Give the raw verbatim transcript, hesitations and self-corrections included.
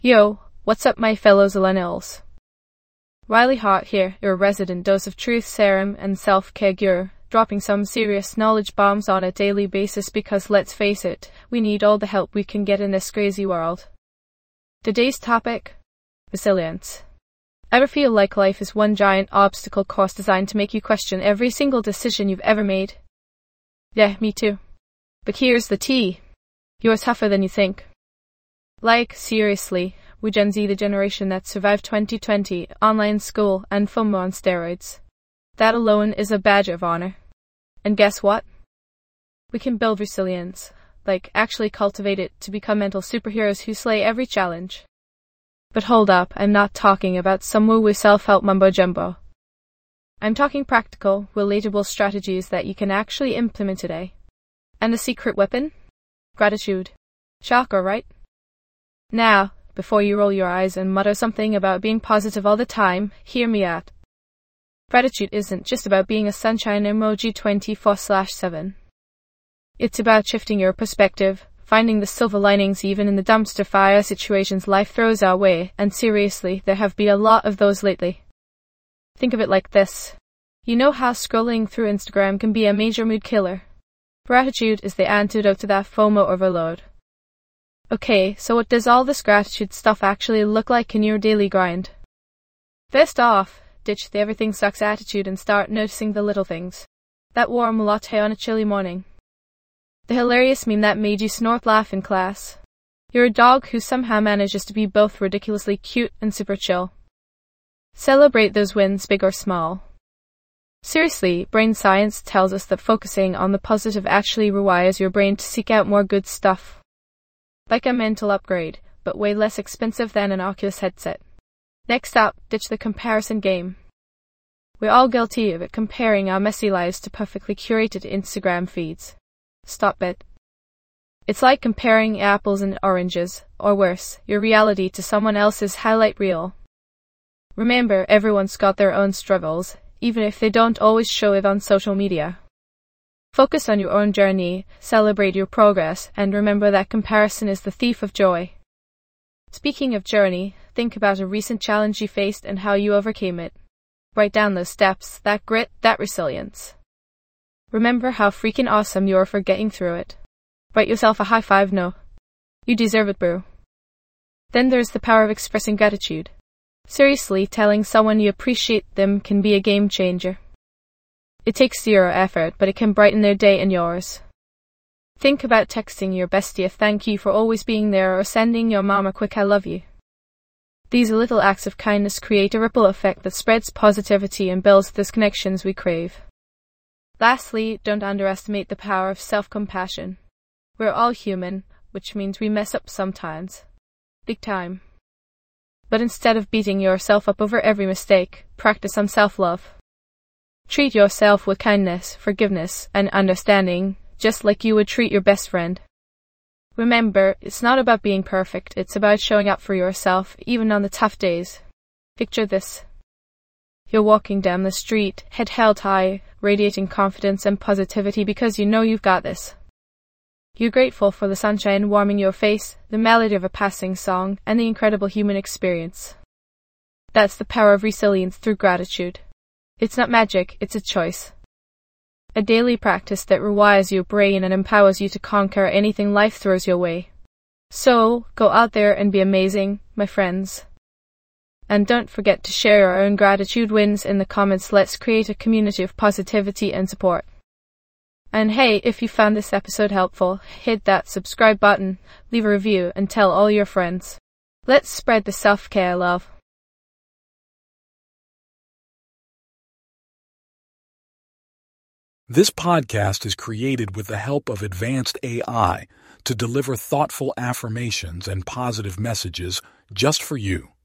Yo, what's up my fellow Zillennials? Riley Hart here, your resident dose of truth serum and self-care guru, dropping some serious knowledge bombs on a daily basis because let's face it, we need all the help we can get in this crazy world. Today's topic? Resilience. Ever feel like life is one giant obstacle course designed to make you question every single decision you've ever made? Yeah, me too. But here's the tea. You're tougher than you think. Like, seriously, we Gen Z the generation that survived twenty twenty, online school, and FOMO on steroids. That alone is a badge of honor. And guess what? We can build resilience, like actually cultivate it to become mental superheroes who slay every challenge. But hold up, I'm not talking about some woo-woo self-help mumbo-jumbo. I'm talking practical, relatable strategies that you can actually implement today. And the secret weapon? Gratitude. Shocker, right? Now, before you roll your eyes and mutter something about being positive all the time, hear me out. Gratitude isn't just about being a sunshine emoji twenty-four seven. It's about shifting your perspective, finding the silver linings even in the dumpster fire situations life throws our way, and seriously, there have been a lot of those lately. Think of it like this. You know how scrolling through Instagram can be a major mood killer? Gratitude is the antidote to that FOMO overload. Okay, so what does all this gratitude stuff actually look like in your daily grind? First off, ditch the everything sucks attitude and start noticing the little things. That warm latte on a chilly morning. The hilarious meme that made you snort laugh in class. You're a dog who somehow manages to be both ridiculously cute and super chill. Celebrate those wins, big or small. Seriously, brain science tells us that focusing on the positive actually rewires your brain to seek out more good stuff. Like a mental upgrade, but way less expensive than an Oculus headset. Next up, ditch the comparison game. We're all guilty of it, comparing our messy lives to perfectly curated Instagram feeds. Stop it. It's like comparing apples and oranges, or worse, your reality to someone else's highlight reel. Remember, everyone's got their own struggles, even if they don't always show it on social media. Focus on your own journey, celebrate your progress, and remember that comparison is the thief of joy. Speaking of journey, think about a recent challenge you faced and how you overcame it. Write down those steps, that grit, that resilience. Remember how freaking awesome you are for getting through it. Write yourself a high five, no. You deserve it, bro. Then there's the power of expressing gratitude. Seriously, telling someone you appreciate them can be a game changer. It takes zero effort, but it can brighten their day and yours. Think about texting your bestie a thank you for always being there or sending your mom a quick I love you. These little acts of kindness create a ripple effect that spreads positivity and builds those connections we crave. Lastly, don't underestimate the power of self-compassion. We're all human, which means we mess up sometimes. Big time. But instead of beating yourself up over every mistake, practice some self-love. Treat yourself with kindness, forgiveness, and understanding, just like you would treat your best friend. Remember, it's not about being perfect, it's about showing up for yourself, even on the tough days. Picture this. You're walking down the street, head held high, radiating confidence and positivity because you know you've got this. You're grateful for the sunshine warming your face, the melody of a passing song, and the incredible human experience. That's the power of resilience through gratitude. It's not magic, it's a choice. A daily practice that rewires your brain and empowers you to conquer anything life throws your way. So, go out there and be amazing, my friends. And don't forget to share your own gratitude wins in the comments. Let's create a community of positivity and support. And hey, if you found this episode helpful, hit that subscribe button, leave a review, and tell all your friends. Let's spread the self-care love. This podcast is created with the help of advanced A I to deliver thoughtful affirmations and positive messages just for you.